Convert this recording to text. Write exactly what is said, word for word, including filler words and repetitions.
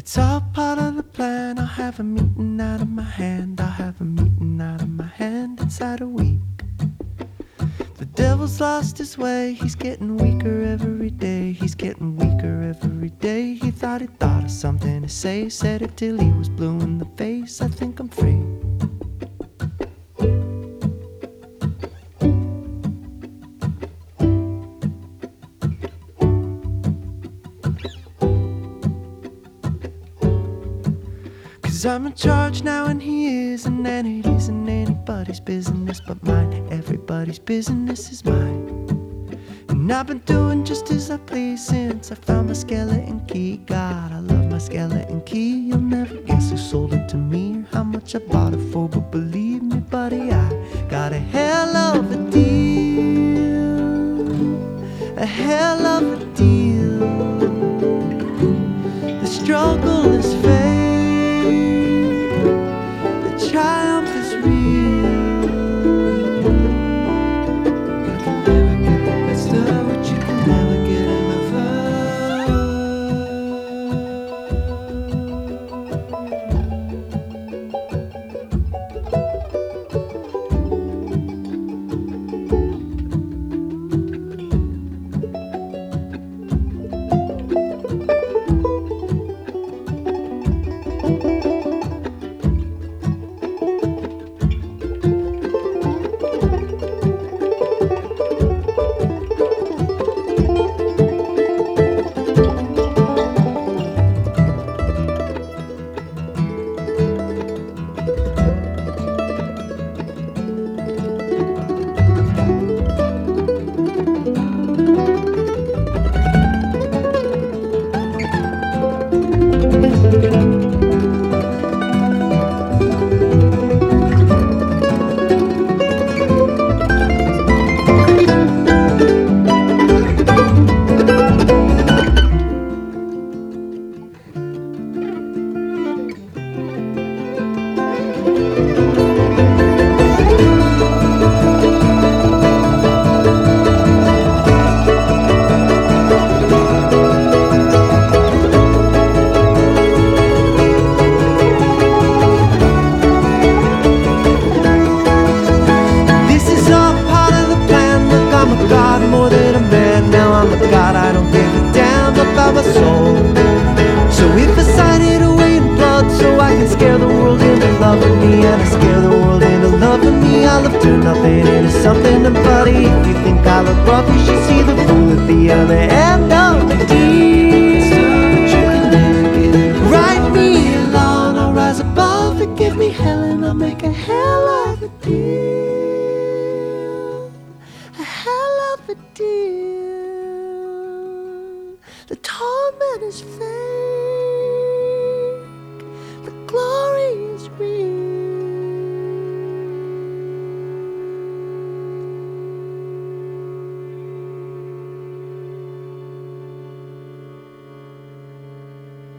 It's all part of the plan. I'll have a meeting out of my hand. I'll have a meeting out of my hand inside a week. The devil's lost his way. He's getting weaker every day. He's getting weaker every day. He thought he thought of something to say. Said it till he was blue in the face. I think I'm free. Cause I'm in charge now and he isn't, and it isn't anybody's business but mine. Everybody's business is mine. And I've been doing just as I please since I found my skeleton key. God, I love my skeleton key. You'll never guess who sold it to me or how much I bought it for, but believe me, buddy, I got a hell of a deal. A hell of a deal. The struggle is fake. The triumph is real. You can never get the best of what you can never get enough the torment is fake.